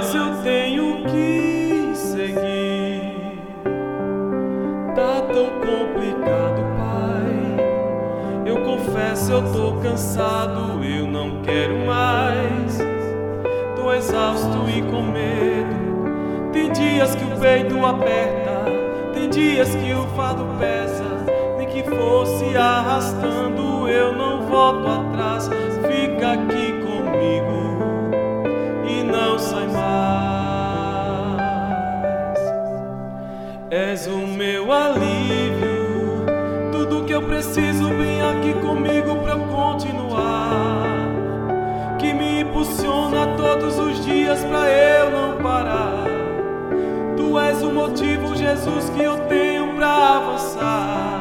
mas eu tenho que seguir. Tá tão complicado, Pai. Eu confesso, eu tô cansado, eu não quero mais. Tô exausto e com medo. Tem dias que o peito aperta, tem dias que o fardo pesa. Nem que fosse arrastando, eu não volto atrás. Fica aqui comigo e não sai mais. És o meu alívio, tudo que eu preciso vem aqui comigo pra eu continuar. Que me impulsiona todos os dias pra eu não parar. Tu és o motivo, Jesus, que eu tenho pra avançar.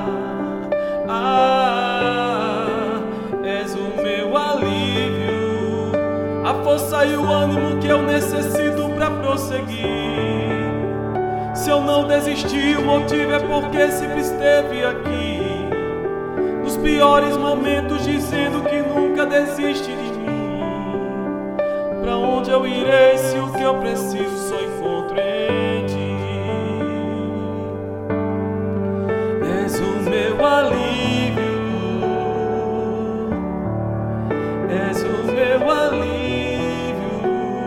És o meu alívio, a força e o ânimo que eu necessito pra prosseguir. Se eu não desisti, o motivo é porque sempre esteve aqui. Nos piores momentos, dizendo que nunca desiste de mim. Pra onde eu irei se o que eu preciso só encontro em ti? És o meu alívio, és o meu alívio,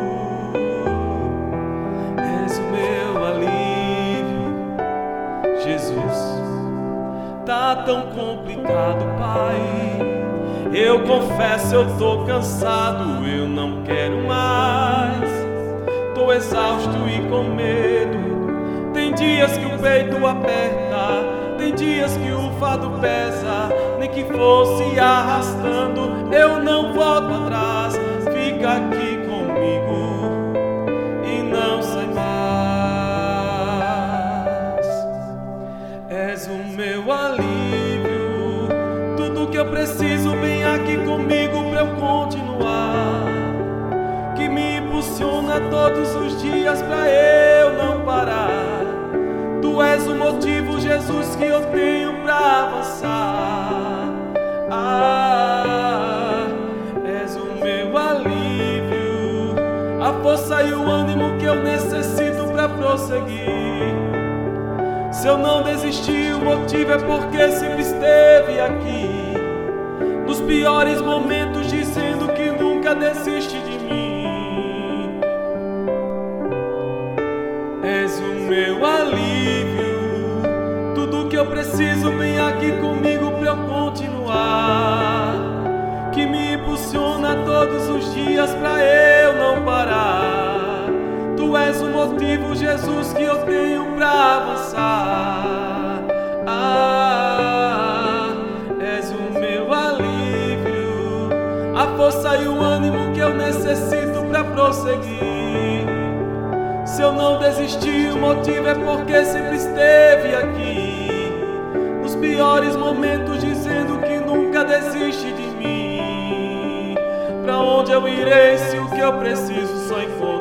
és o meu alívio, Jesus. Tá tão complicado, Pai. Eu confesso, eu tô cansado, eu não quero mais. Tô exausto e com medo. Tem dias que o peito aperta, tem dias que o fardo pesa. Nem que fosse arrastando, eu não volto atrás. Fica aqui comigo e não sai mais. És o meu alívio, tudo que eu preciso vem aqui comigo pra eu continuar. Que me impulsiona todos os dias pra eu não parar. Tu és o motivo, Jesus, que eu tenho pra avançar. És o meu alívio, a força e o ânimo que eu necessito pra prosseguir. Se eu não desisti, o motivo é porque sempre esteve aqui. Nos piores momentos, dizendo que nunca desiste de mim. És o meu alívio, tudo que eu preciso vem aqui comigo pra eu continuar. Que me impulsiona todos os dias pra eu não parar. Tu és o motivo, Jesus, que eu tenho pra avançar. És o meu alívio, a força e o ânimo que eu necessito pra prosseguir. Se eu não desisti, o motivo é porque sempre esteve aqui. Nos piores momentos, dizendo que nunca desiste de mim. Pra onde eu irei se o que eu preciso só encontro